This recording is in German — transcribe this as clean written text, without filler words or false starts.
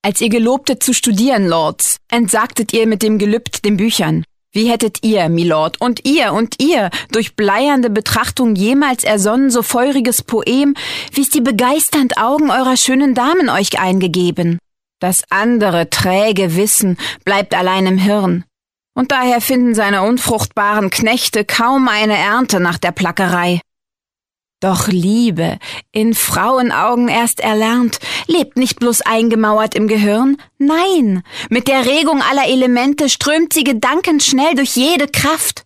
Als ihr gelobtet zu studieren, Lords, entsagtet ihr mit dem Gelübd den Büchern. Wie hättet ihr, Milord, und ihr, durch bleiernde Betrachtung jemals ersonnen so feuriges Poem, wie's die begeisternd Augen eurer schönen Damen euch eingegeben? Das andere träge Wissen bleibt allein im Hirn. Und daher finden seine unfruchtbaren Knechte kaum eine Ernte nach der Plackerei. Doch Liebe, in Frauenaugen erst erlernt, lebt nicht bloß eingemauert im Gehirn, nein, mit der Regung aller Elemente strömt sie gedankenschnell durch jede Kraft.